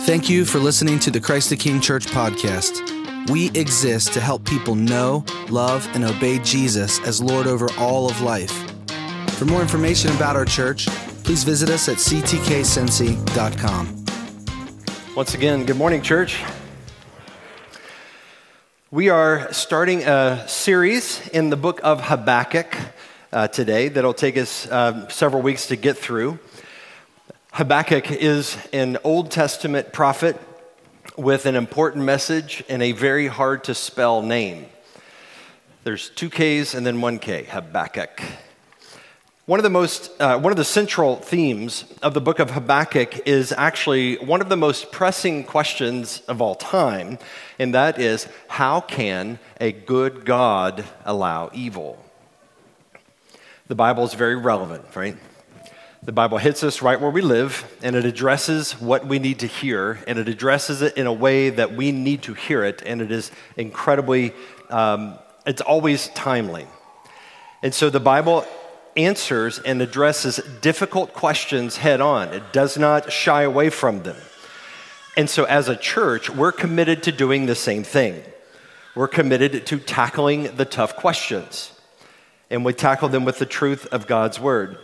Thank you for listening to the Christ the King Church podcast. We exist to help people know, love, and obey Jesus as Lord over all of life. For more information about our church, please visit us at ctkcincy.com. Once again, good morning, church. We are starting a series in the book of Habakkuk today that'll take us several weeks to get through. Habakkuk is an Old Testament prophet with an important message and a very hard to spell name. There's two K's and then one K, Habakkuk. One of the central themes of the book of Habakkuk is actually one of the most pressing questions of all time, and that is, how can a good God allow evil? The Bible is very relevant, right? The Bible hits us right where we live, and it addresses what we need to hear, and it addresses it in a way that we need to hear it, and it is incredibly, it's always timely. And so the Bible answers and addresses difficult questions head on. It does not shy away from them. And so as a church, we're committed to doing the same thing. We're committed to tackling the tough questions. And we tackle them with the truth of God's word.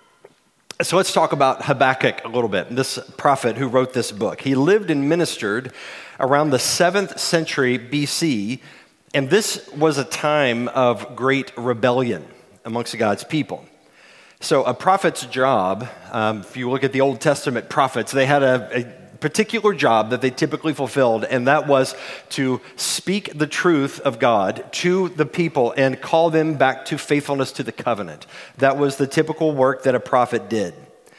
So let's talk about Habakkuk a little bit, this prophet who wrote this book. He lived and ministered around the 7th century BC, and this was a time of great rebellion amongst God's people. So a prophet's job, if you look at the Old Testament prophets, they had a particular job that they typically fulfilled, and that was to speak the truth of God to the people and call them back to faithfulness to the covenant. That was the typical work that a prophet did.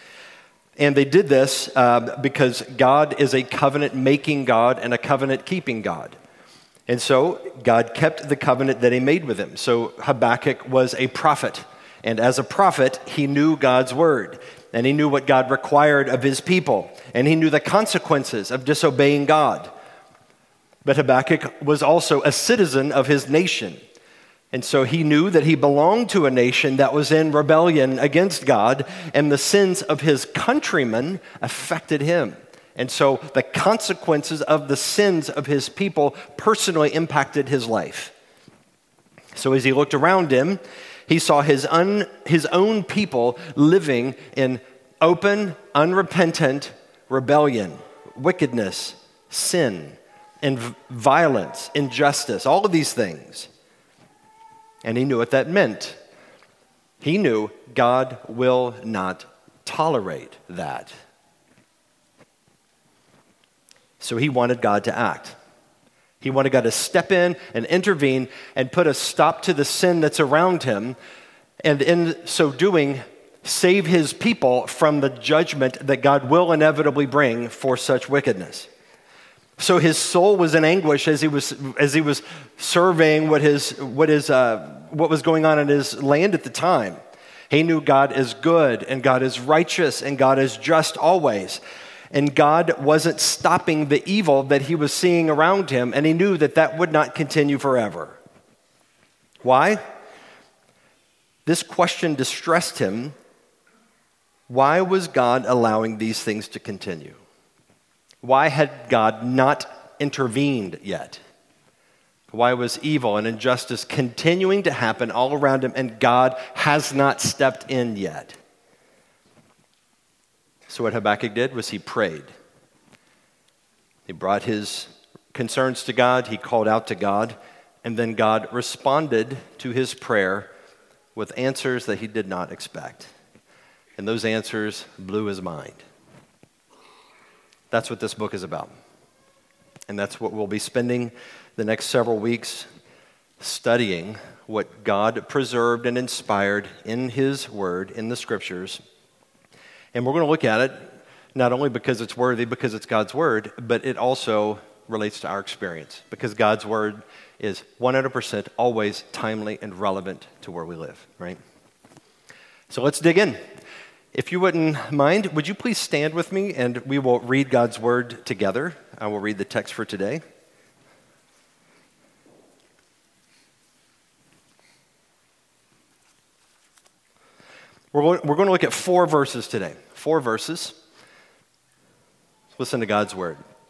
And they did this because God is a covenant-making God and a covenant-keeping God. And so God kept the covenant that he made with him. So Habakkuk was a prophet. And as a prophet, he knew God's word. And he knew what God required of his people. And he knew the consequences of disobeying God. But Habakkuk was also a citizen of his nation. And so he knew that he belonged to a nation that was in rebellion against God. And the sins of his countrymen affected him. And so the consequences of the sins of his people personally impacted his life. So as he looked around him, he saw his own people living in open, unrepentant rebellion, wickedness, sin, and violence, injustice, all of these things. And he knew what that meant. He knew God will not tolerate that. So he wanted God to act. He wanted God to step in and intervene and put a stop to the sin that's around him, and in so doing, save his people from the judgment that God will inevitably bring for such wickedness. So his soul was in anguish as he was surveying what was going on in his land at the time. He knew God is good and God is righteous and God is just always. And God wasn't stopping the evil that he was seeing around him, and he knew that that would not continue forever. Why? This question distressed him. Why was God allowing these things to continue? Why had God not intervened yet? Why was evil and injustice continuing to happen all around him, and God has not stepped in yet? So what Habakkuk did was he prayed. He brought his concerns to God, he called out to God, and then God responded to his prayer with answers that he did not expect. And those answers blew his mind. That's what this book is about. And that's what we'll be spending the next several weeks studying, what God preserved and inspired in his word, in the scriptures. And we're going to look at it not only because it's worthy, because it's God's word, but it also relates to our experience, because God's word is 100% always timely and relevant to where we live, right? So let's dig in. If you wouldn't mind, would you please stand with me and we will read God's word together. I will read the text for today. We're going to look at 4 verses today. 4 verses. Listen to God's word.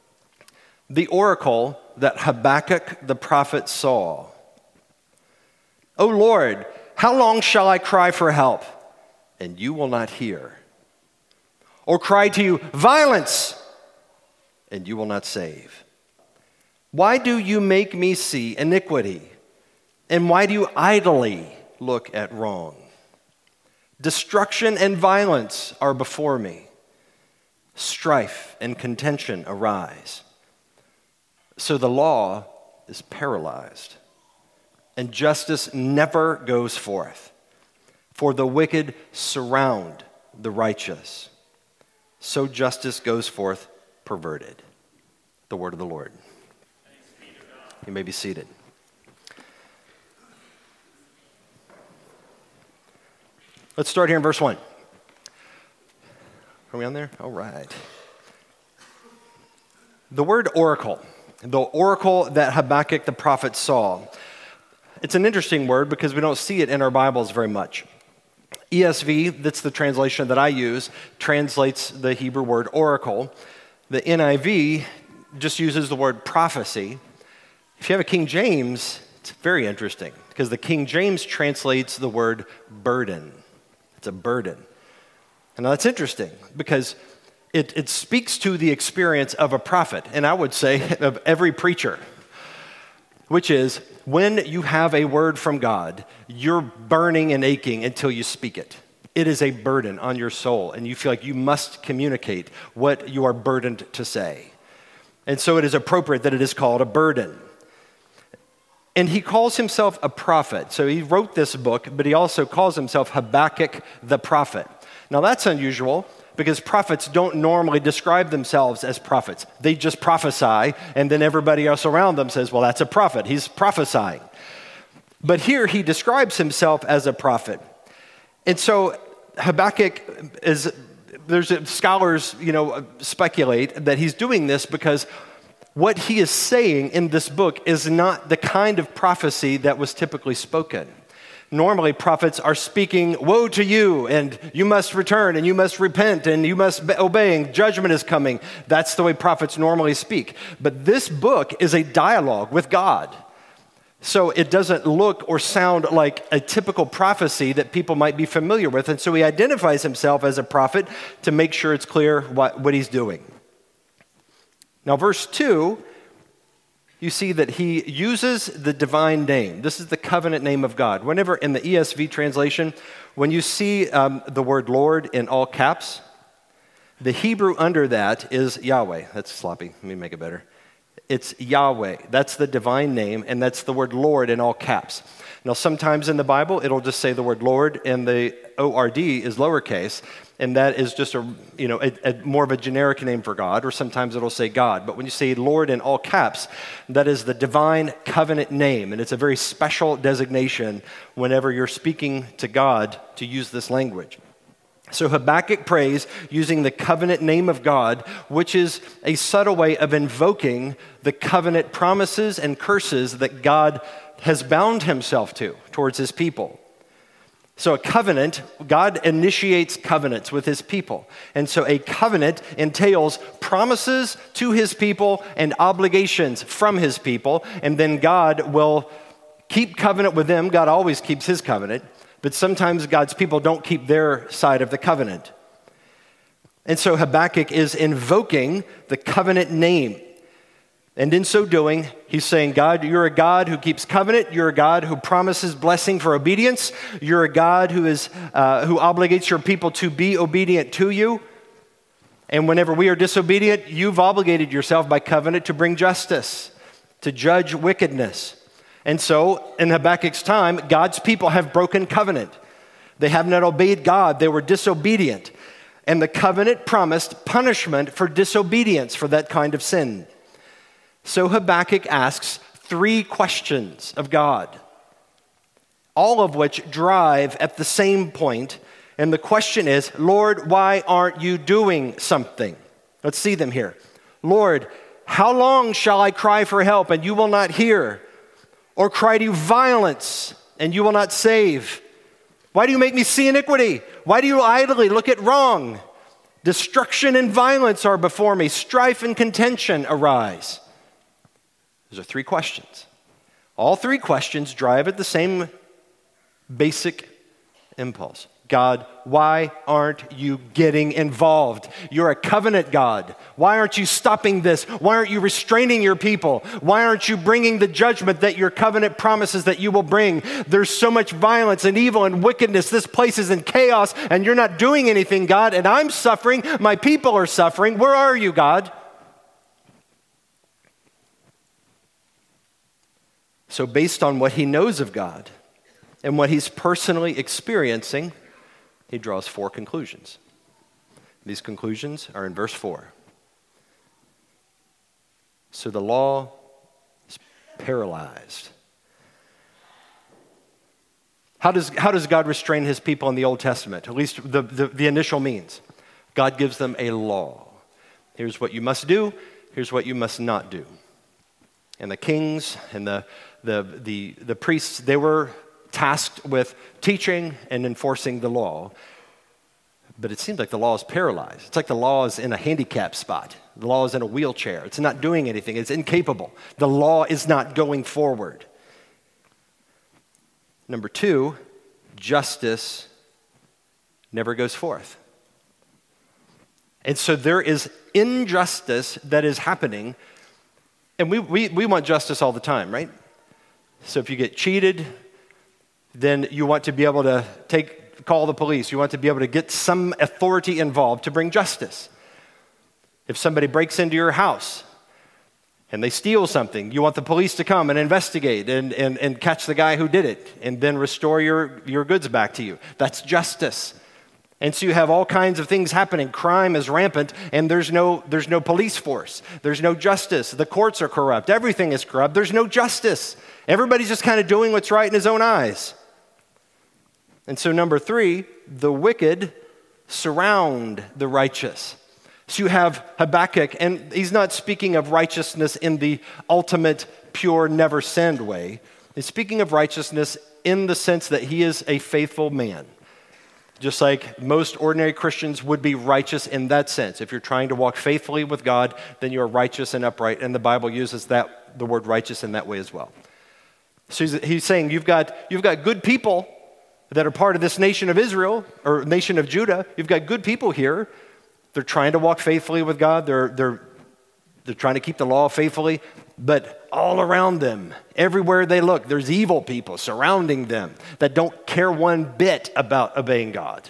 the oracle that Habakkuk the prophet saw. O Lord, how long shall I cry for help, and you will not hear? Or cry to you, violence, and you will not save? Why do you make me see iniquity? And why do you idly look at wrong? Destruction and violence are before me. Strife and contention arise. So the law is paralyzed, and justice never goes forth. For the wicked surround the righteous. So justice goes forth perverted. The word of the Lord. You may be seated. Let's start here in verse 1. Are we on there? All right. The word oracle, the oracle that Habakkuk the prophet saw. It's an interesting word because we don't see it in our Bibles very much. ESV, that's the translation that I use, translates the Hebrew word oracle. The NIV just uses the word prophecy. If you have a King James, it's very interesting because the King James translates the word burden. It's a burden. And that's interesting because it speaks to the experience of a prophet, and I would say of every preacher, which is when you have a word from God, you're burning and aching until you speak it. It is a burden on your soul, and you feel like you must communicate what you are burdened to say. And so it is appropriate that it is called a burden. And he calls himself a prophet. So he wrote this book, but he also calls himself Habakkuk the prophet. Now that's unusual because prophets don't normally describe themselves as prophets. They just prophesy, and then everybody else around them says, well, that's a prophet. He's prophesying. But here he describes himself as a prophet. And so Habakkuk there's scholars, speculate that he's doing this because what he is saying in this book is not the kind of prophecy that was typically spoken. Normally, prophets are speaking, woe to you, and you must return, and you must repent, and you must obey, and judgment is coming. That's the way prophets normally speak. But this book is a dialogue with God. So it doesn't look or sound like a typical prophecy that people might be familiar with. And so he identifies himself as a prophet to make sure it's clear what he's doing. Now, verse 2, you see that he uses the divine name. This is the covenant name of God. Whenever in the ESV translation, when you see the word Lord in all caps, the Hebrew under that is Yahweh. That's sloppy. Let me make it better. It's Yahweh. That's the divine name, and that's the word Lord in all caps. Now, sometimes in the Bible, it'll just say the word Lord, and the O-R-D is lowercase, and that is just a more of a generic name for God, or sometimes it'll say God. But when you say Lord in all caps, that is the divine covenant name, and it's a very special designation whenever you're speaking to God to use this language. So Habakkuk prays using the covenant name of God, which is a subtle way of invoking the covenant promises and curses that God has bound himself to towards his people. So a covenant, God initiates covenants with his people. And so a covenant entails promises to his people and obligations from his people. And then God will keep covenant with them. God always keeps his covenant. But sometimes God's people don't keep their side of the covenant. And so Habakkuk is invoking the covenant name. And in so doing, he's saying, God, you're a God who keeps covenant. You're a God who promises blessing for obedience. You're a God who obligates your people to be obedient to you. And whenever we are disobedient, you've obligated yourself by covenant to bring justice, to judge wickedness. And so, in Habakkuk's time, God's people have broken covenant. They have not obeyed God. They were disobedient. And the covenant promised punishment for disobedience for that kind of sin. So Habakkuk asks 3 questions of God, all of which drive at the same point. And the question is, Lord, why aren't you doing something? Let's see them here. Lord, how long shall I cry for help and you will not hear? Or cry to you violence, and you will not save? Why do you make me see iniquity? Why do you idly look at wrong? Destruction and violence are before me. Strife and contention arise. Those are 3 questions. All 3 questions drive at the same basic impulse. God, why aren't you getting involved? You're a covenant God. Why aren't you stopping this? Why aren't you restraining your people? Why aren't you bringing the judgment that your covenant promises that you will bring? There's so much violence and evil and wickedness. This place is in chaos, and you're not doing anything, God, and I'm suffering. My people are suffering. Where are you, God? So based on what he knows of God and what he's personally experiencing, he draws 4 conclusions. These conclusions are in verse 4. So the law is paralyzed. How does God restrain his people in the Old Testament? At least the initial means. God gives them a law. Here's what you must do. Here's what you must not do. And the kings and the priests, they were tasked with teaching and enforcing the law. But it seems like the law is paralyzed. It's like the law is in a handicap spot. The law is in a wheelchair. It's not doing anything. It's incapable. The law is not going forward. Number 2, justice never goes forth. And so there is injustice that is happening. And we want justice all the time, right? So if you get cheated, then you want to be able to call the police. You want to be able to get some authority involved to bring justice. If somebody breaks into your house and they steal something, you want the police to come and investigate and catch the guy who did it and then restore your goods back to you. That's justice. And so you have all kinds of things happening. Crime is rampant, and there's no police force. There's no justice. The courts are corrupt. Everything is corrupt. There's no justice. Everybody's just kind of doing what's right in his own eyes. And so number 3, the wicked surround the righteous. So you have Habakkuk, and he's not speaking of righteousness in the ultimate, pure, never sinned way. He's speaking of righteousness in the sense that he is a faithful man. Just like most ordinary Christians would be righteous in that sense. If you're trying to walk faithfully with God, then you're righteous and upright, and the Bible uses the word righteous in that way as well. So he's saying you've got good people that are part of this nation of Israel, or nation of Judah. You've got good people here. They're trying to walk faithfully with God. They're trying to keep the law faithfully. But all around them, everywhere they look, there's evil people surrounding them that don't care one bit about obeying God.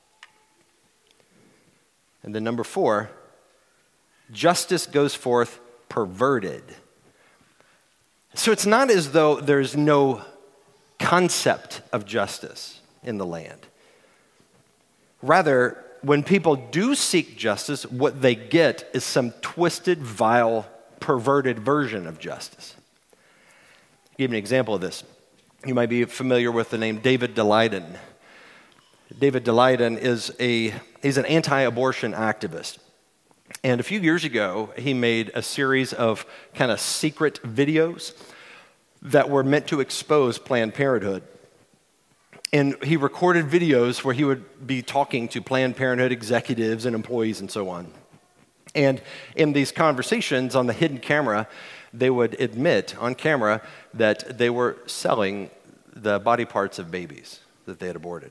And then number 4, justice goes forth perverted. So it's not as though there's no concept of justice in the land. Rather, when people do seek justice, what they get is some twisted, vile, perverted version of justice. I'll give you an example of this. You might be familiar with the name David Daleiden. David Daleiden he's an anti-abortion activist. And a few years ago, he made a series of kind of secret videos that were meant to expose Planned Parenthood. And he recorded videos where he would be talking to Planned Parenthood executives and employees and so on. And in these conversations on the hidden camera, they would admit on camera that they were selling the body parts of babies that they had aborted.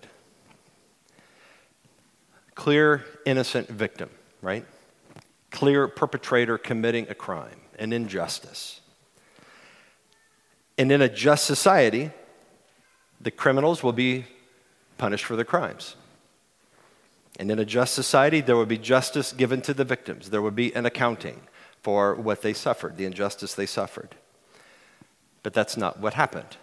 Clear, innocent victim, right? Clear perpetrator committing a crime, an injustice. And in a just society, the criminals will be punished for their crimes. And in a just society, there will be justice given to the victims. There will be an accounting for what they suffered, the injustice they suffered. But that's not what happened.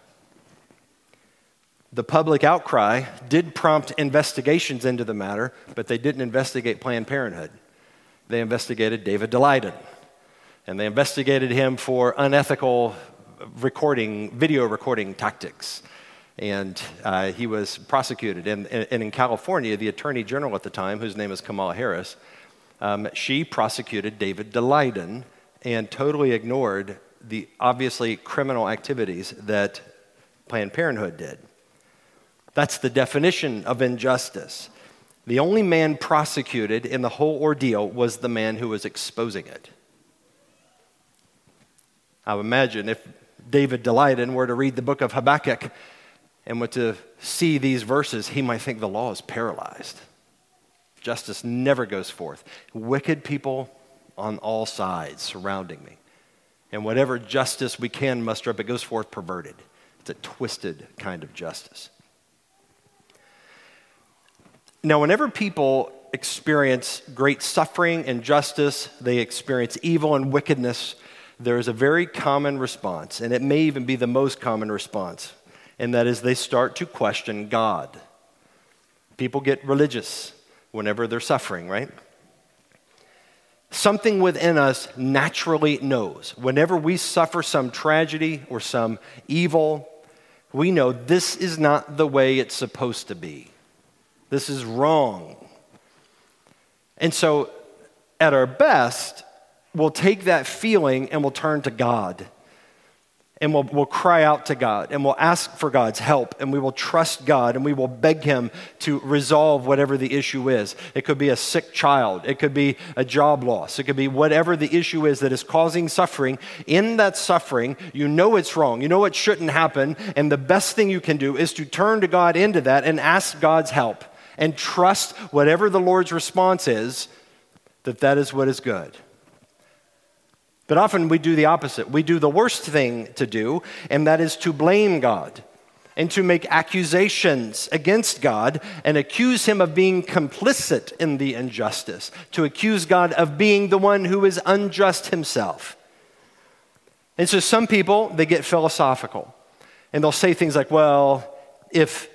The public outcry did prompt investigations into the matter, but they didn't investigate Planned Parenthood. They investigated David Daleiden, and they investigated him for unethical video recording tactics. And he was prosecuted. And in California, the Attorney General at the time, whose name is Kamala Harris, she prosecuted David Daleiden and totally ignored the obviously criminal activities that Planned Parenthood did. That's the definition of injustice. The only man prosecuted in the whole ordeal was the man who was exposing it. I would imagine if David Delighted were to read the book of Habakkuk and were to see these verses, he might think the law is paralyzed. Justice never goes forth. Wicked people on all sides surrounding me. And whatever justice we can muster up, it goes forth perverted. It's a twisted kind of justice. Now, whenever people experience great suffering and injustice, they experience evil and wickedness, there is a very common response, and it may even be the most common response, and that is they start to question God. People get religious whenever they're suffering, right? Something within us naturally knows. Whenever we suffer some tragedy or some evil, we know this is not the way it's supposed to be. This is wrong. And so, at our best, we'll take that feeling and we'll turn to God. And we'll cry out to God, and we'll ask for God's help, and we will trust God, and we will beg Him to resolve whatever the issue is. It could be a sick child. It could be a job loss. It could be whatever the issue is that is causing suffering. In that suffering, you know it's wrong. You know it shouldn't happen, and the best thing you can do is to turn to God into that and ask God's help and trust whatever the Lord's response is, that is what is good. But often we do the opposite. We do the worst thing to do, and that is to blame God and to make accusations against God and accuse Him of being complicit in the injustice, to accuse God of being the one who is unjust Himself. And so some people, they get philosophical, and they'll say things like, well, if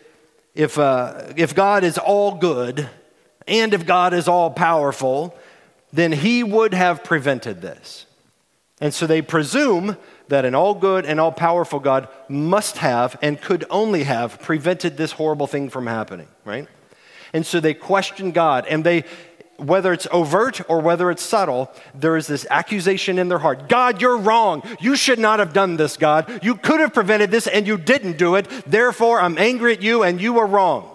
God is all good and if God is all powerful, then He would have prevented this. And so they presume that an all-good and all-powerful God must have and could only have prevented this horrible thing from happening, right? And so they question God, and whether it's overt or whether it's subtle, there is this accusation in their heart. God, you're wrong. You should not have done this, God. You could have prevented this, and you didn't do it. Therefore, I'm angry at you, and you were wrong.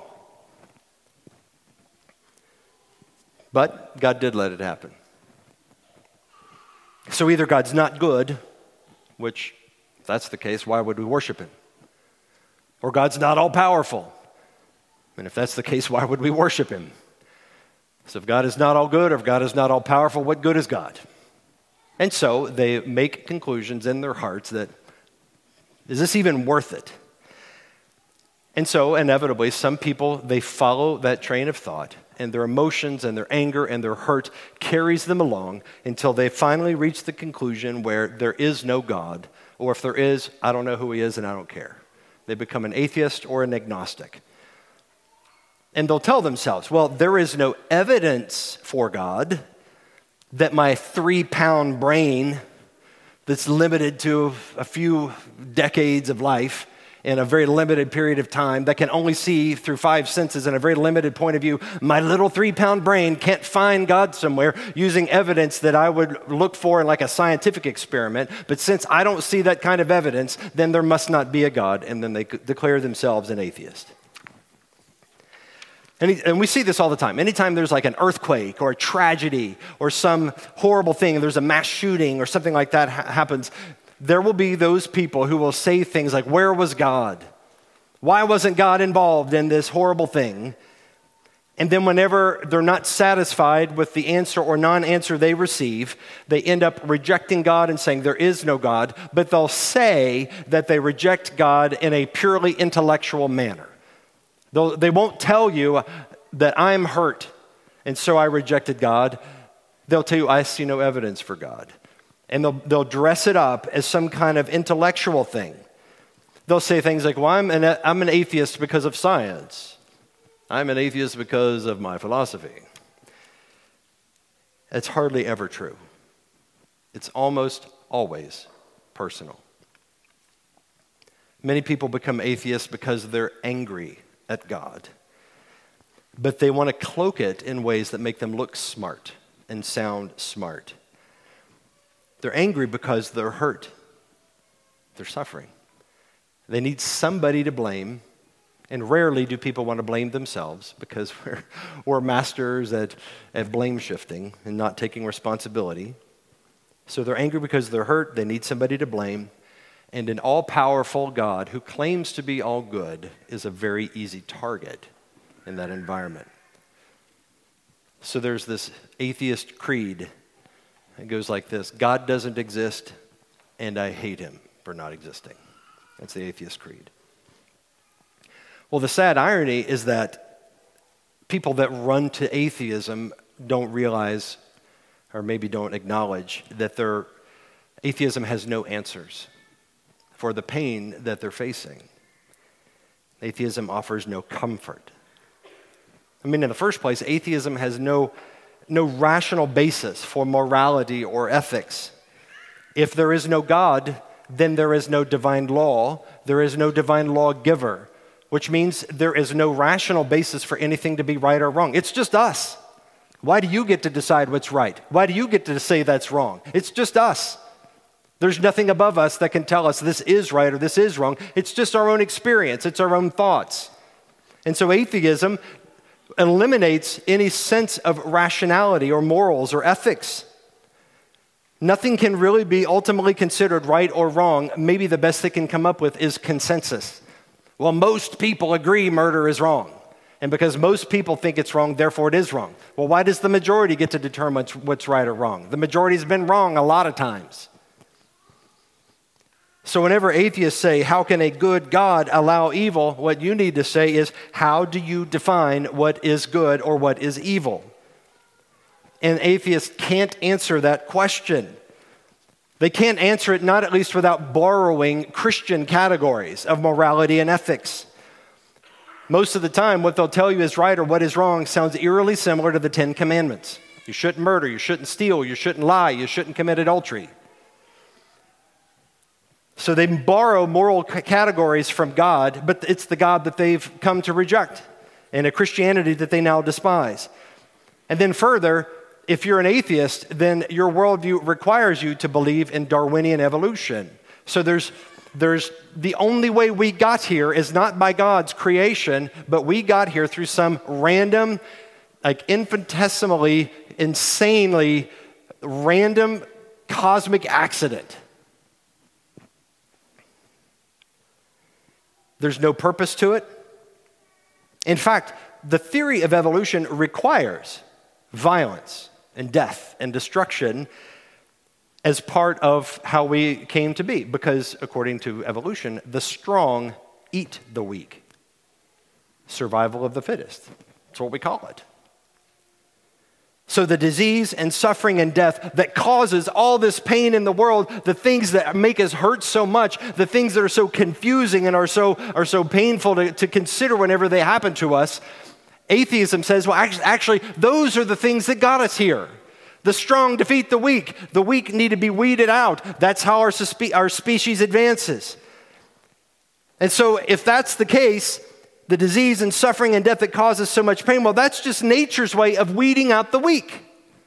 But God did let it happen. So either God's not good, which if that's the case, why would we worship Him? Or God's not all-powerful. And if that's the case, why would we worship Him? So if God is not all good or if God is not all-powerful, what good is God? And so they make conclusions in their hearts that, is this even worth it? And so inevitably, some people, they follow that train of thought, and their emotions and their anger and their hurt carries them along until they finally reach the conclusion where there is no God, or if there is, I don't know who He is and I don't care. They become an atheist or an agnostic. And they'll tell themselves, well, there is no evidence for God that my 3-pound brain that's limited to a few decades of life in a very limited period of time, that can only see through 5 senses in a very limited point of view, my little 3-pound brain can't find God somewhere using evidence that I would look for in like a scientific experiment. But since I don't see that kind of evidence, then there must not be a God, and then they declare themselves an atheist. And we see this all the time. Anytime there's like an earthquake or a tragedy or some horrible thing, there's a mass shooting or something like that happens, there will be those people who will say things like, where was God? Why wasn't God involved in this horrible thing? And then whenever they're not satisfied with the answer or non-answer they receive, they end up rejecting God and saying there is no God, but they'll say that they reject God in a purely intellectual manner. They won't tell you that I'm hurt and so I rejected God. They'll tell you, I see no evidence for God. And they'll dress it up as some kind of intellectual thing. They'll say things like, well, I'm an atheist because of science. I'm an atheist because of my philosophy. It's hardly ever true. It's almost always personal. Many people become atheists because they're angry at God. But they want to cloak it in ways that make them look smart and sound smart. They're angry because they're hurt. They're suffering. They need somebody to blame, and rarely do people want to blame themselves because we're masters at blame shifting and not taking responsibility. So they're angry because they're hurt. They need somebody to blame. And an all-powerful God who claims to be all good is a very easy target in that environment. So there's this atheist creed. It goes like this: God doesn't exist, and I hate him for not existing. That's the atheist creed. Well, the sad irony is that people that run to atheism don't realize, or maybe don't acknowledge, that their atheism has no answers for the pain that they're facing. Atheism offers no comfort. I mean, in the first place, atheism has no rational basis for morality or ethics. If there is no God, then there is no divine law. There is no divine lawgiver, which means there is no rational basis for anything to be right or wrong. It's just us. Why do you get to decide what's right? Why do you get to say that's wrong? It's just us. There's nothing above us that can tell us this is right or this is wrong. It's just our own experience. It's our own thoughts. And so atheism eliminates any sense of rationality or morals or ethics. Nothing can really be ultimately considered right or wrong. Maybe the best they can come up with is consensus. Well, most people agree murder is wrong. And because most people think it's wrong, therefore it is wrong. Well, why does the majority get to determine what's right or wrong? The majority's been wrong a lot of times. So whenever atheists say, how can a good God allow evil? What you need to say is, how do you define what is good or what is evil? And atheists can't answer that question. They can't answer it, not at least without borrowing Christian categories of morality and ethics. Most of the time, what they'll tell you is right or what is wrong sounds eerily similar to the Ten Commandments. You shouldn't murder, you shouldn't steal, you shouldn't lie, you shouldn't commit adultery. So they borrow moral categories from God, but it's the God that they've come to reject and a Christianity that they now despise. And then further, if you're an atheist, then your worldview requires you to believe in Darwinian evolution. So there's the only way we got here is not by God's creation, but we got here through some random, infinitesimally, insanely random cosmic accident. There's no purpose to it. In fact, the theory of evolution requires violence and death and destruction as part of how we came to be, because according to evolution, the strong eat the weak. Survival of the fittest. That's what we call it. So the disease and suffering and death that causes all this pain in the world, the things that make us hurt so much, the things that are so confusing and are so painful to consider whenever they happen to us, atheism says, well, actually, those are the things that got us here. The strong defeat the weak. The weak need to be weeded out. That's how our species advances. And so if that's the case, the disease and suffering and death that causes so much pain, well, that's just nature's way of weeding out the weak.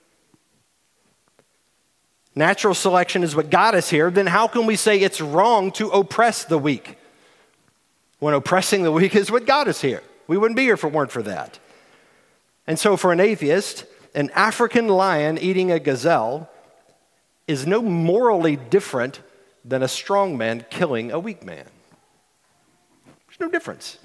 Natural selection is what got us here. Then how can we say it's wrong to oppress the weak when oppressing the weak is what got us here? We wouldn't be here if it weren't for that. And so for an atheist, an African lion eating a gazelle is no morally different than a strong man killing a weak man. There's no difference.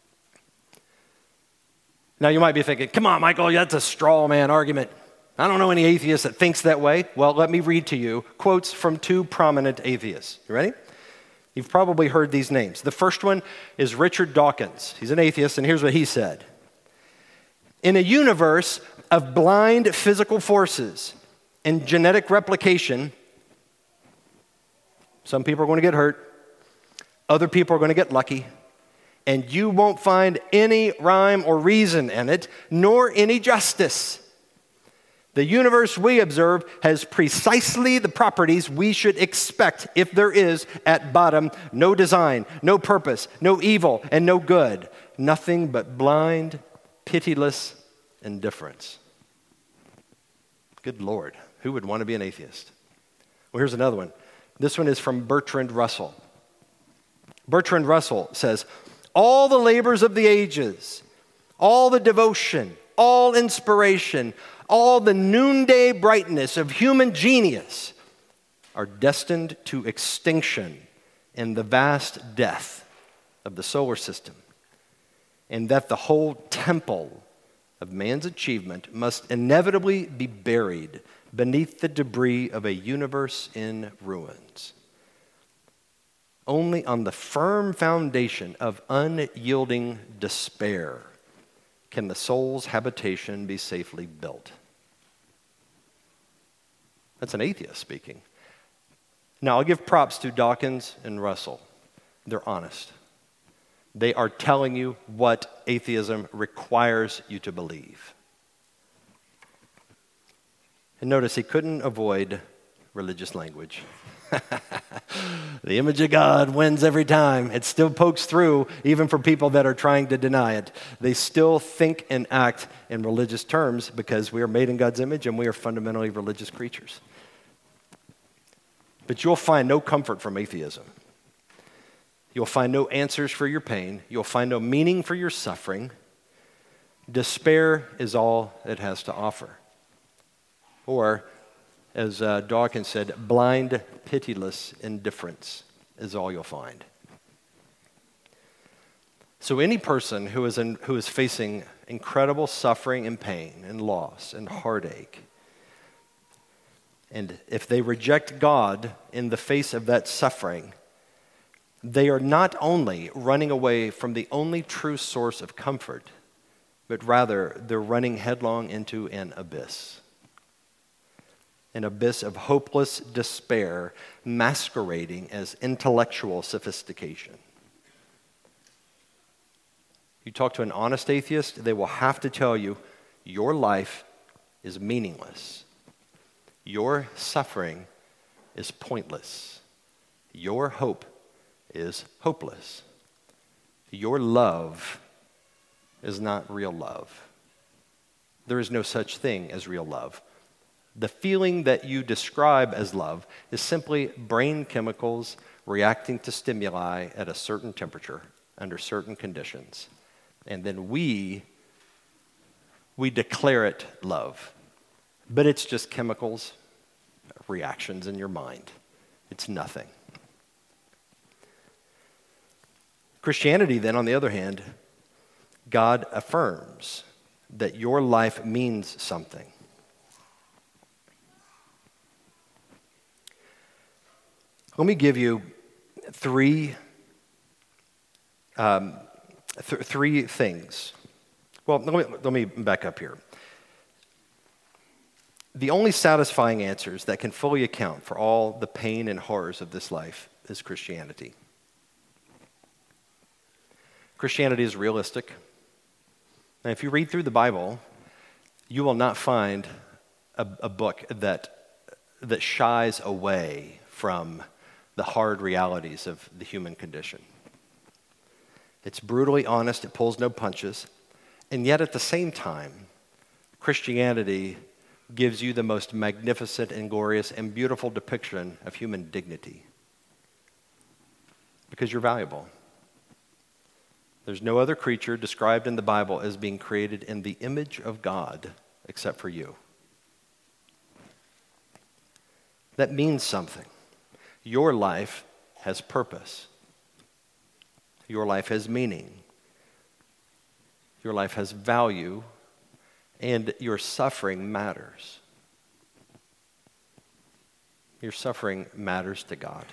Now you might be thinking, come on, Michael, that's a straw man argument. I don't know any atheist that thinks that way. Well, let me read to you quotes from two prominent atheists. You ready? You've probably heard these names. The first one is Richard Dawkins. He's an atheist, and here's what he said. In a universe of blind physical forces and genetic replication, some people are going to get hurt, other people are going to get lucky, and you won't find any rhyme or reason in it, nor any justice. The universe we observe has precisely the properties we should expect if there is, at bottom, no design, no purpose, no evil, and no good. Nothing but blind, pitiless indifference. Good Lord, who would want to be an atheist? Well, here's another one. This one is from Bertrand Russell. Bertrand Russell says, all the labors of the ages, all the devotion, all inspiration, all the noonday brightness of human genius are destined to extinction in the vast death of the solar system, and that the whole temple of man's achievement must inevitably be buried beneath the debris of a universe in ruins. Only on the firm foundation of unyielding despair can the soul's habitation be safely built. That's an atheist speaking. Now, I'll give props to Dawkins and Russell. They're honest. They are telling you what atheism requires you to believe. And notice he couldn't avoid religious language. The image of God wins every time. It still pokes through, even for people that are trying to deny it. They still think and act in religious terms because we are made in God's image and we are fundamentally religious creatures. But you'll find no comfort from atheism. You'll find no answers for your pain. You'll find no meaning for your suffering. Despair is all it has to offer. Or, as Dawkins said, blind, pitiless indifference is all you'll find. So any person who is facing incredible suffering and pain and loss and heartache, and if they reject God in the face of that suffering, they are not only running away from the only true source of comfort, but rather they're running headlong into an abyss of hopeless despair masquerading as intellectual sophistication. You talk to an honest atheist, they will have to tell you your life is meaningless. Your suffering is pointless. Your hope is hopeless. Your love is not real love. There is no such thing as real love. The feeling that you describe as love is simply brain chemicals reacting to stimuli at a certain temperature under certain conditions. And then we declare it love. But it's just chemicals, reactions in your mind. It's nothing. Christianity, then, on the other hand, God affirms that your life means something. Let me give you three things. Well, let me back up here. The only satisfying answers that can fully account for all the pain and horrors of this life is Christianity. Christianity is realistic. And if you read through the Bible, you will not find a book that shies away from the hard realities of the human condition. It's brutally honest, it pulls no punches, and yet at the same time, Christianity gives you the most magnificent and glorious and beautiful depiction of human dignity. Because you're valuable. There's no other creature described in the Bible as being created in the image of God except for you. That means something. Your life has purpose. Your life has meaning. Your life has value, and your suffering matters. Your suffering matters to God.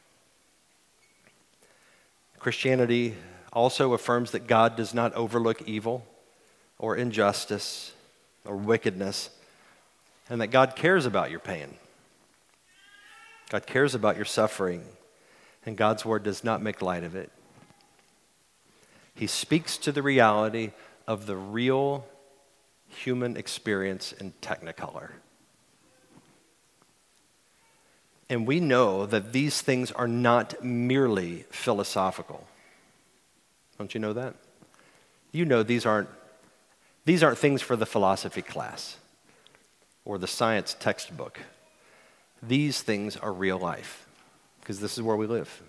Christianity also affirms that God does not overlook evil or injustice or wickedness, and that God cares about your pain. God cares about your suffering, and God's word does not make light of it. He speaks to the reality of the real human experience in Technicolor. And we know that these things are not merely philosophical. Don't you know that? You know these aren't things for the philosophy class or the science textbook. These things are real life, because this is where we live.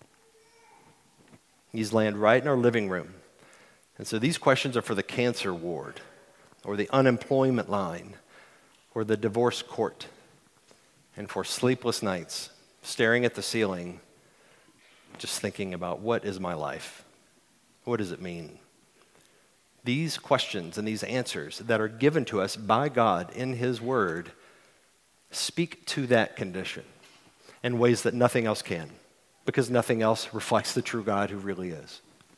These land right in our living room. And so these questions are for the cancer ward, or the unemployment line, or the divorce court. and for sleepless nights, staring at the ceiling, just thinking about what is my life? What does it mean? These questions and these answers that are given to us by God in His Word speak to that condition in ways that nothing else can, because nothing else reflects the true God who really is.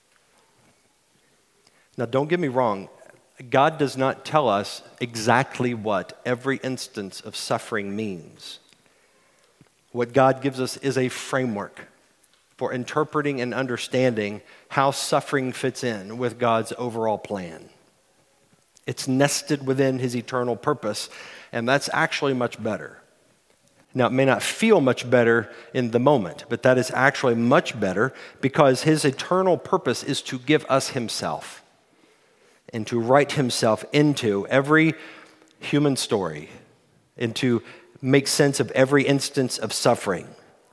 Now, don't get me wrong. God does not tell us exactly what every instance of suffering means. What God gives us is a framework for interpreting and understanding how suffering fits in with God's overall plan. It's nested within His eternal purpose, and that's actually much better. Now, it may not feel much better in the moment, but that is actually much better because His eternal purpose is to give us Himself and to write Himself into every human story and to make sense of every instance of suffering.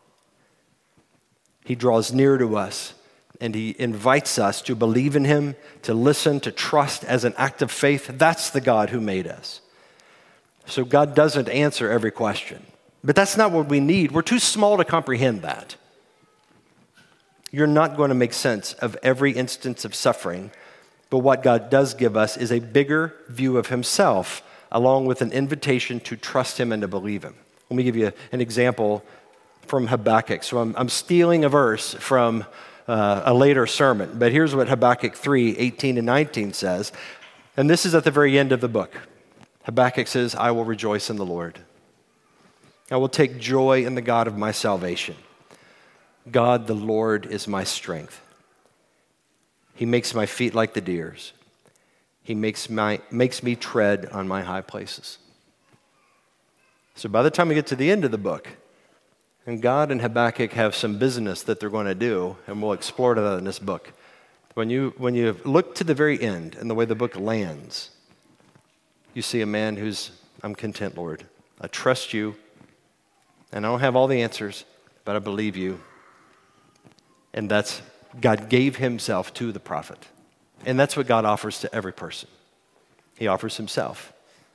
He draws near to us, and He invites us to believe in Him, to listen, to trust as an act of faith. That's the God who made us. So God doesn't answer every question. But that's not what we need. We're too small to comprehend that. You're not going to make sense of every instance of suffering, but what God does give us is a bigger view of Himself, along with an invitation to trust Him and to believe Him. Let me give you an example from Habakkuk. So I'm stealing a verse from a later sermon, but here's what Habakkuk 3:18 and 19 says, and this is at the very end of the book. Habakkuk says, I will rejoice in the Lord. I will take joy in the God of my salvation. God, the Lord, is my strength. He makes my feet like the deer's. He makes me tread on my high places. So by the time we get to the end of the book, and God and Habakkuk have some business that they're going to do, and we'll explore that in this book. When you look to the very end and the way the book lands, you see a man who's, I'm content, Lord. I trust you, and I don't have all the answers, but I believe you. And that's, God gave Himself to the prophet. And that's what God offers to every person. He offers Himself.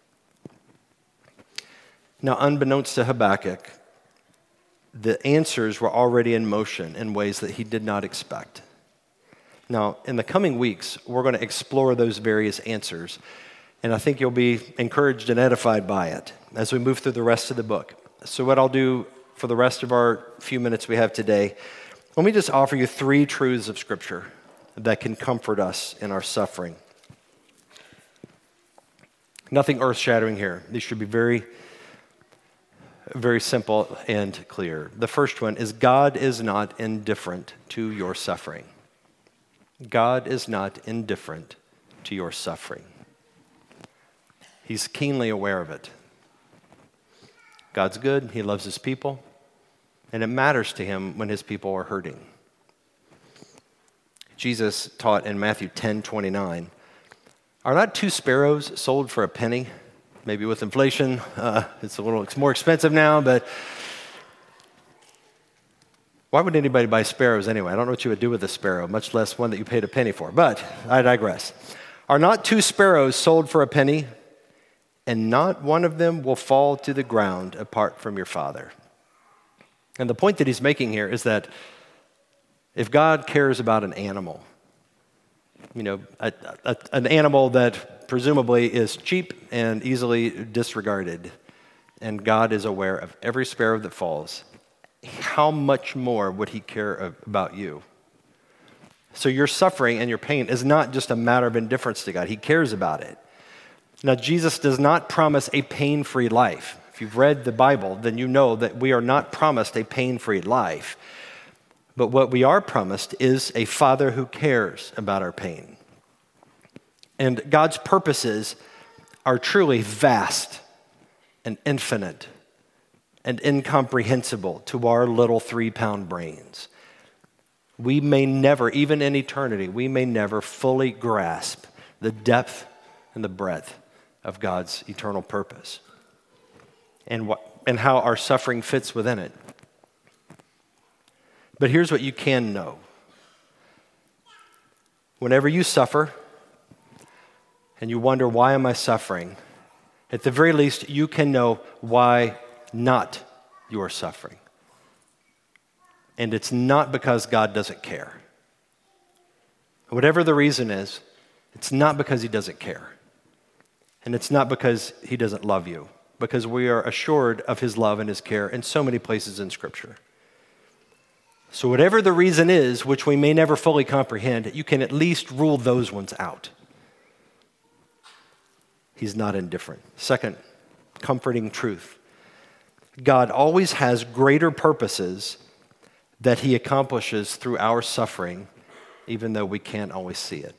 Now, unbeknownst to Habakkuk, the answers were already in motion in ways that he did not expect. Now, in the coming weeks, we're going to explore those various answers, and I think you'll be encouraged and edified by it as we move through the rest of the book. So what I'll do for the rest of our few minutes we have today, let me just offer you 3 truths of Scripture that can comfort us in our suffering. Nothing earth-shattering here. These should be very simple and clear. The first one is God is not indifferent to your suffering. God is not indifferent to your suffering. He's keenly aware of it. God's good. He loves His people. And it matters to Him when His people are hurting. Jesus taught in Matthew 10:29, are not 2 sparrows sold for a penny? Maybe with inflation, it's more expensive now, but why would anybody buy sparrows anyway? I don't know what you would do with a sparrow, much less one that you paid a penny for, but I digress. Are not 2 sparrows sold for a penny, and not one of them will fall to the ground apart from your Father? And the point that he's making here is that if God cares about an animal, an animal that presumably is cheap and easily disregarded, and God is aware of every sparrow that falls, how much more would He care about you? So your suffering and your pain is not just a matter of indifference to God. He cares about it. Now, Jesus does not promise a pain-free life. If you've read the Bible, then you know that we are not promised a pain-free life. But what we are promised is a Father who cares about our pain. And God's purposes are truly vast and infinite and incomprehensible to our little 3-pound brains. We may never, even in eternity, we may never fully grasp the depth and the breadth of God's eternal purpose and how our suffering fits within it. But here's what you can know. Whenever you suffer and you wonder, why am I suffering? At the very least, you can know why not you are suffering. And it's not because God doesn't care. Whatever the reason is, it's not because he doesn't care. And it's not because he doesn't love you, because we are assured of his love and his care in so many places in Scripture. So whatever the reason is, which we may never fully comprehend, you can at least rule those ones out. He's not indifferent. Second, comforting truth. God always has greater purposes that he accomplishes through our suffering, even though we can't always see it.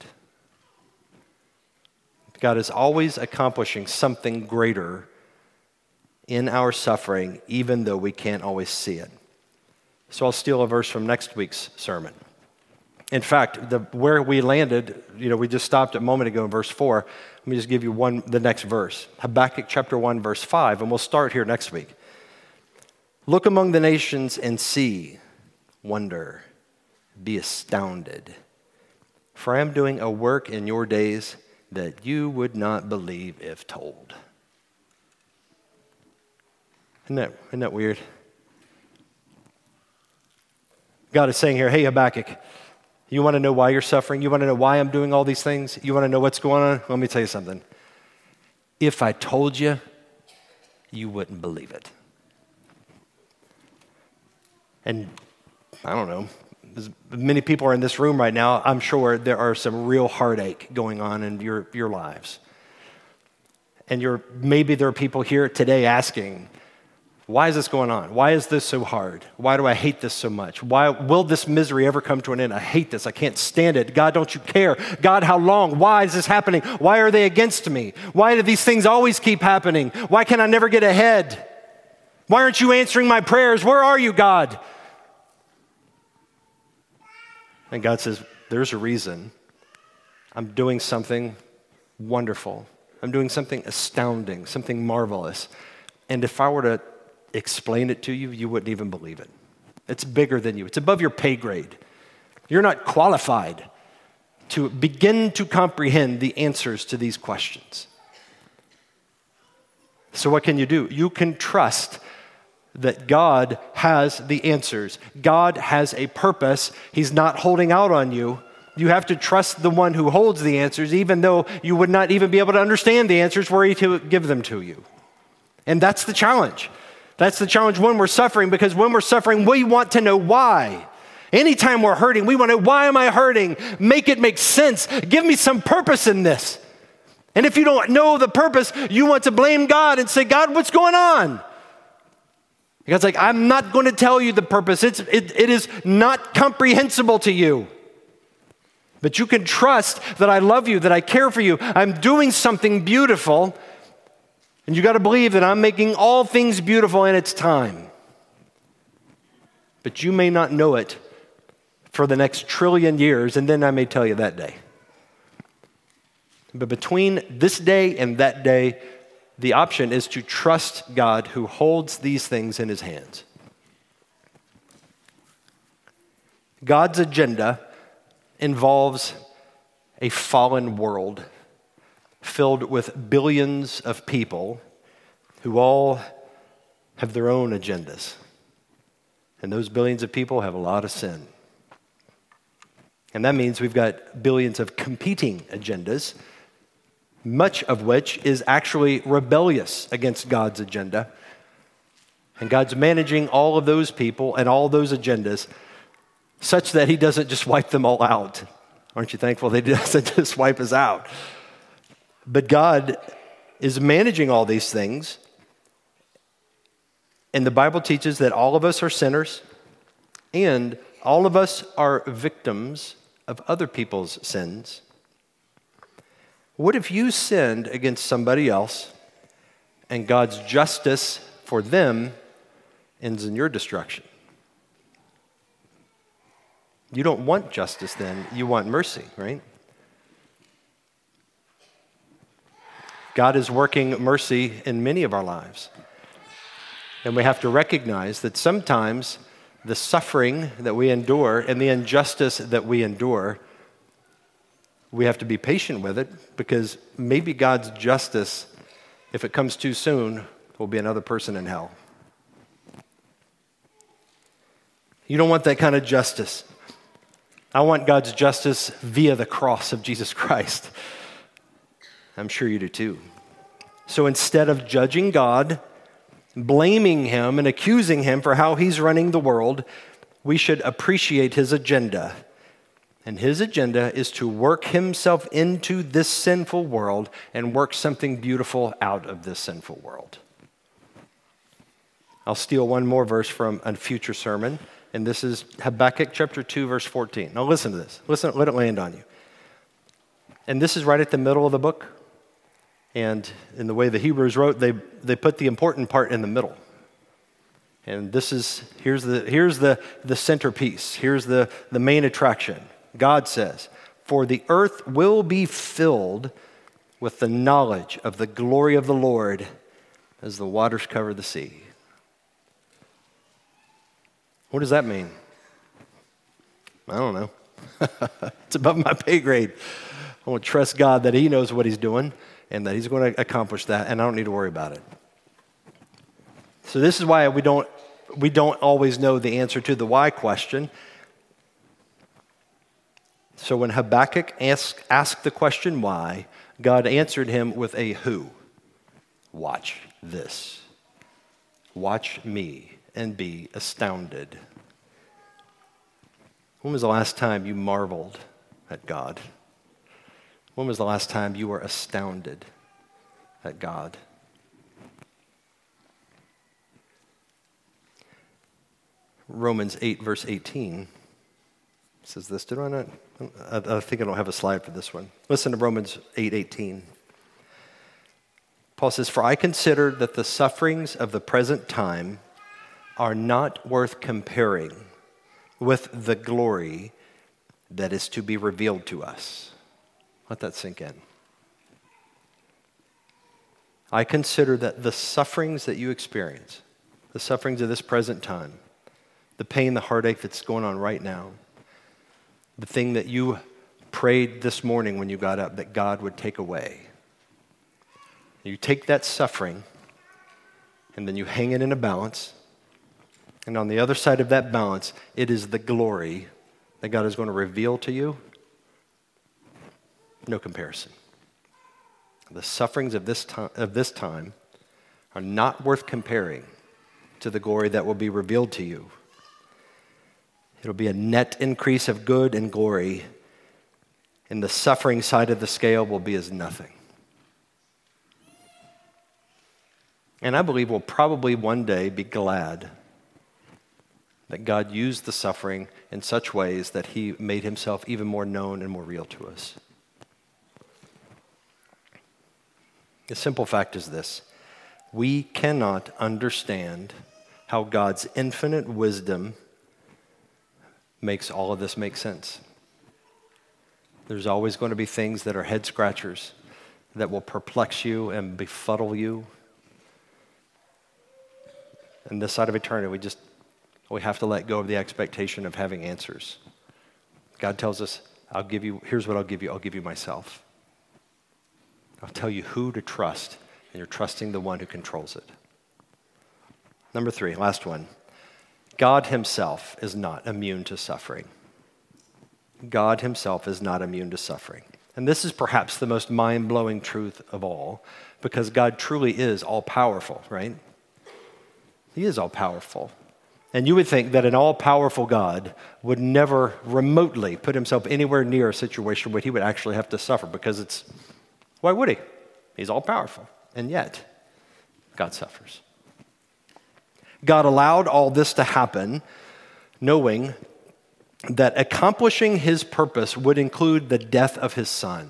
God is always accomplishing something greater in our suffering, even though we can't always see it. So I'll steal a verse from next week's sermon. In fact, where we landed, we just stopped a moment ago in verse 4. Let me just give you the next verse. Habakkuk chapter 1, verse 5, and we'll start here next week. Look among the nations and see, wonder, be astounded. For I am doing a work in your days that you would not believe if told. Isn't that weird? God is saying here, hey, Habakkuk, you want to know why you're suffering? You want to know why I'm doing all these things? You want to know what's going on? Let me tell you something. If I told you, you wouldn't believe it. And I don't know, as many people are in this room right now, I'm sure there are some real heartache going on in your lives. And maybe there are people here today asking, why is this going on? Why is this so hard? Why do I hate this so much? Why will this misery ever come to an end? I hate this. I can't stand it. God, don't you care? God, how long? Why is this happening? Why are they against me? Why do these things always keep happening? Why can I never get ahead? Why aren't you answering my prayers? Where are you, God? And God says, there's a reason. I'm doing something wonderful. I'm doing something astounding, something marvelous. And if I were to explain it to you, you wouldn't even believe it. It's bigger than you. It's above your pay grade. You're not qualified to begin to comprehend the answers to these questions. So what can you do? You can trust that God has the answers. God has a purpose. He's not holding out on you. You have to trust the one who holds the answers, even though you would not even be able to understand the answers were he to give them to you. And that's the challenge. That's the challenge when we're suffering, because when we're suffering, we want to know why. Anytime we're hurting, we want to know, why am I hurting? Make it make sense. Give me some purpose in this. And if you don't know the purpose, you want to blame God and say, God, what's going on? God's like, I'm not going to tell you the purpose. It is not comprehensible to you. But you can trust that I love you, that I care for you. I'm doing something beautiful. And you got to believe that I'm making all things beautiful in its time. But you may not know it for the next trillion years, and then I may tell you that day. But between this day and that day, the option is to trust God who holds these things in his hands. God's agenda involves a fallen world filled with billions of people who all have their own agendas. And those billions of people have a lot of sin. And that means we've got billions of competing agendas, much of which is actually rebellious against God's agenda. And God's managing all of those people and all those agendas such that he doesn't just wipe them all out. Aren't you thankful that he doesn't just wipe us out? But God is managing all these things. And the Bible teaches that all of us are sinners and all of us are victims of other people's sins. What if you sinned against somebody else and God's justice for them ends in your destruction? You don't want justice then, you want mercy, right? God is working mercy in many of our lives. And we have to recognize that sometimes the suffering that we endure and the injustice that we endure, we have to be patient with it, because maybe God's justice, if it comes too soon, will be another person in hell. You don't want that kind of justice. I want God's justice via the cross of Jesus Christ. I'm sure you do too. So instead of judging God, blaming him and accusing him for how he's running the world, we should appreciate his agenda. And his agenda is to work himself into this sinful world and work something beautiful out of this sinful world. I'll steal one more verse from a future sermon, and this is Habakkuk chapter 2, verse 14. Now listen to this. Listen, let it land on you. And this is right at the middle of the book. And in the way the Hebrews wrote, they put the important part in the middle. And here's the centerpiece. Here's the main attraction. God says, "For the earth will be filled with the knowledge of the glory of the Lord as the waters cover the sea." What does that mean? I don't know. It's above my pay grade. I want to trust God that he knows what he's doing and that he's going to accomplish that, and I don't need to worry about it. So this is why we don't always know the answer to the why question. So when Habakkuk asked the question why, God answered him with a who. Watch this. Watch me and be astounded. When was the last time you marveled at God? When was the last time you were astounded at God? Romans 8, verse 18 says this. Did I not? I think I don't have a slide for this one. Listen to Romans 8:18. Paul says, "For I consider that the sufferings of the present time are not worth comparing with the glory that is to be revealed to us." Let that sink in. I consider that the sufferings that you experience, the sufferings of this present time, the pain, the heartache that's going on right now, the thing that you prayed this morning when you got up that God would take away. You take that suffering and then you hang it in a balance. And on the other side of that balance, it is the glory that God is going to reveal to you. No comparison. The sufferings of this time are not worth comparing to the glory that will be revealed to you. It'll be a net increase of good and glory, and the suffering side of the scale will be as nothing. And I believe we'll probably one day be glad that God used the suffering in such ways that he made himself even more known and more real to us. The simple fact is this: we cannot understand how God's infinite wisdom makes all of this make sense. There's always going to be things that are head scratchers that will perplex you and befuddle you. And this side of eternity, we have to let go of the expectation of having answers. God tells us, here's what I'll give you myself. I'll tell you who to trust, and you're trusting the one who controls it. Number 3, last one. God himself is not immune to suffering. God himself is not immune to suffering. And this is perhaps the most mind-blowing truth of all, because God truly is all-powerful, right? He is all-powerful. And you would think that an all-powerful God would never remotely put himself anywhere near a situation where he would actually have to suffer, because why would he? He's all-powerful. And yet, God suffers. God allowed all this to happen, knowing that accomplishing his purpose would include the death of his son.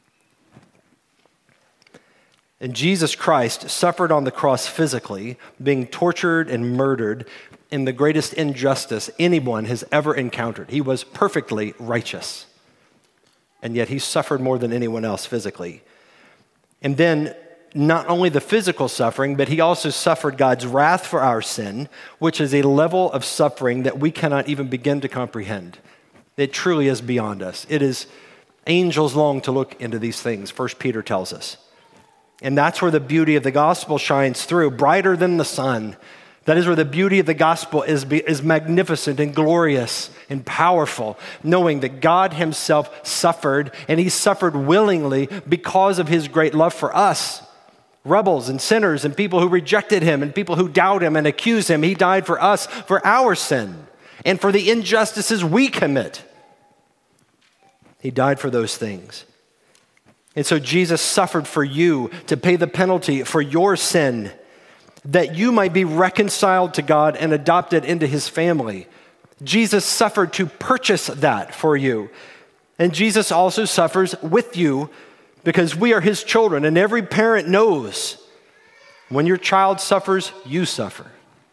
And Jesus Christ suffered on the cross physically, being tortured and murdered in the greatest injustice anyone has ever encountered. He was perfectly righteous, and yet he suffered more than anyone else physically. And then not only the physical suffering, but he also suffered God's wrath for our sin, which is a level of suffering that we cannot even begin to comprehend. It truly is beyond us. It is angels long to look into these things, 1 Peter tells us. And that's where the beauty of the gospel shines through, brighter than the sun, That is where the beauty of the gospel is magnificent and glorious and powerful, knowing that God himself suffered, and he suffered willingly because of his great love for us, rebels and sinners and people who rejected him and people who doubt him and accuse him. He died for us, for our sin, and for the injustices we commit. He died for those things. And so Jesus suffered for you to pay the penalty for your sin, that you might be reconciled to God and adopted into his family. Jesus suffered to purchase that for you. And Jesus also suffers with you because we are his children. And every parent knows when your child suffers, you suffer.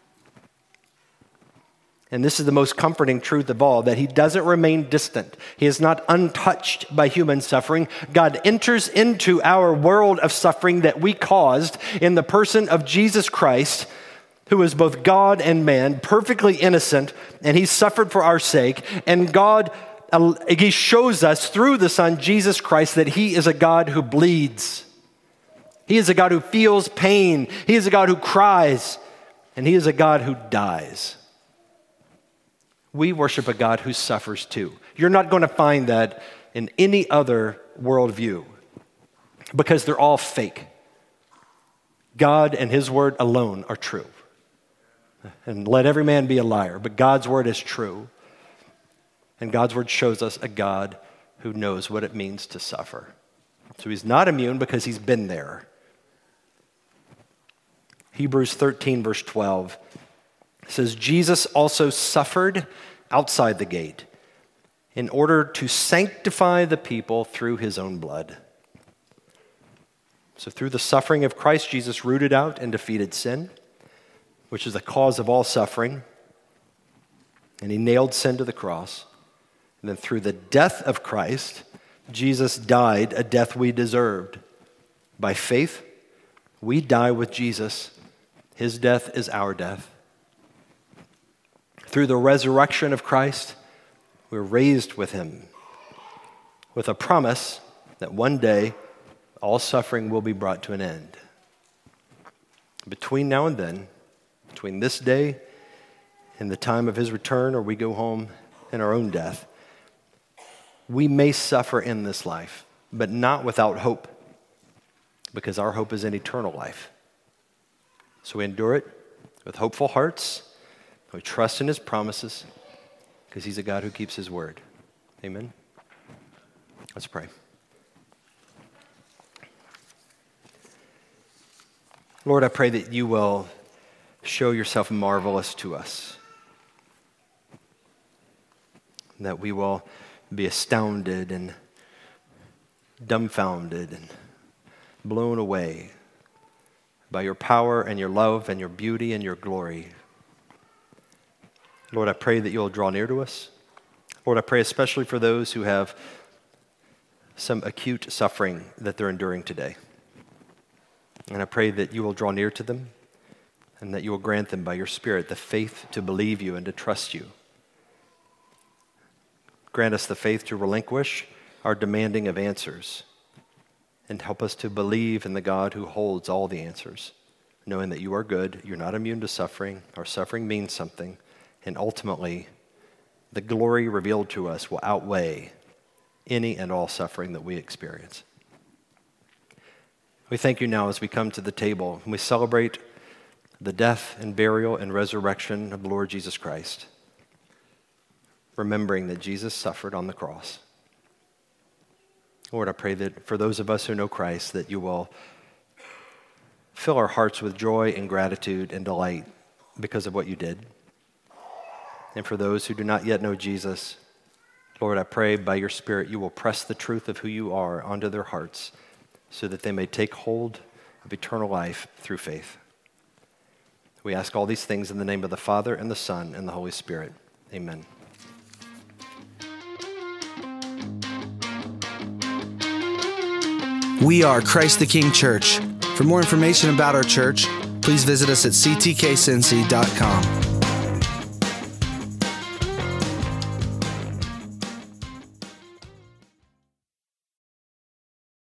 And this is the most comforting truth of all, that he doesn't remain distant. He is not untouched by human suffering. God enters into our world of suffering that we caused in the person of Jesus Christ, who is both God and man, perfectly innocent, and he suffered for our sake. And God, he shows us through the Son, Jesus Christ, that he is a God who bleeds. He is a God who feels pain. He is a God who cries. And he is a God who dies. We worship a God who suffers too. You're not going to find that in any other worldview because they're all fake. God and his word alone are true. And let every man be a liar, but God's word is true. And God's word shows us a God who knows what it means to suffer. So he's not immune because he's been there. Hebrews 13, verse 12. It says, Jesus also suffered outside the gate in order to sanctify the people through his own blood. So through the suffering of Christ, Jesus rooted out and defeated sin, which is the cause of all suffering. And he nailed sin to the cross. And then through the death of Christ, Jesus died a death we deserved. By faith, we die with Jesus. His death is our death. Through the resurrection of Christ, we're raised with him with a promise that one day all suffering will be brought to an end. Between now and then, between this day and the time of his return, or we go home in our own death, we may suffer in this life, but not without hope, because our hope is in eternal life. So we endure it with hopeful hearts. We trust in his promises because he's a God who keeps his word. Amen. Let's pray. Lord, I pray that you will show yourself marvelous to us, that we will be astounded and dumbfounded and blown away by your power and your love and your beauty and your glory. Lord, I pray that you'll draw near to us. Lord, I pray especially for those who have some acute suffering that they're enduring today. And I pray that you will draw near to them and that you will grant them by your Spirit the faith to believe you and to trust you. Grant us the faith to relinquish our demanding of answers and help us to believe in the God who holds all the answers, knowing that you are good, you're not immune to suffering, our suffering means something, and ultimately, the glory revealed to us will outweigh any and all suffering that we experience. We thank you now as we come to the table and we celebrate the death and burial and resurrection of the Lord Jesus Christ, remembering that Jesus suffered on the cross. Lord, I pray that for those of us who know Christ, that you will fill our hearts with joy and gratitude and delight because of what you did. And for those who do not yet know Jesus, Lord, I pray by your Spirit you will press the truth of who you are onto their hearts so that they may take hold of eternal life through faith. We ask all these things in the name of the Father and the Son and the Holy Spirit. Amen. We are Christ the King Church. For more information about our church, please visit us at ctkcincy.com.